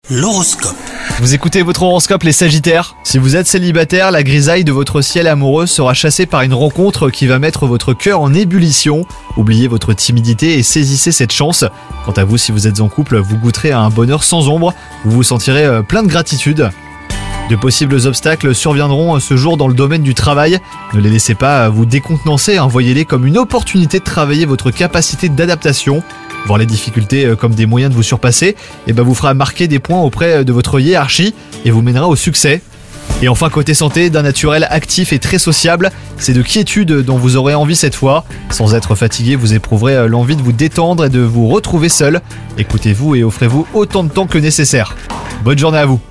L'horoscope. Vous écoutez votre horoscope les Sagittaires. Si vous êtes célibataire, la grisaille de votre ciel amoureux sera chassée par une rencontre qui va mettre votre cœur en ébullition. Oubliez votre timidité et saisissez cette chance. Quant à vous, si vous êtes en couple, vous goûterez à un bonheur sans ombre. Vous vous sentirez plein de gratitude. De possibles obstacles surviendront ce jour dans le domaine du travail. Ne les laissez pas vous décontenancer, voyez-les comme une opportunité de travailler votre capacité d'adaptation. Voir les difficultés comme des moyens de vous surpasser, vous fera marquer des points auprès de votre hiérarchie et vous mènera au succès. Et enfin, côté santé, d'un naturel actif et très sociable, c'est de quiétude dont vous aurez envie cette fois. Sans être fatigué, vous éprouverez l'envie de vous détendre et de vous retrouver seul. Écoutez-vous et offrez-vous autant de temps que nécessaire. Bonne journée à vous.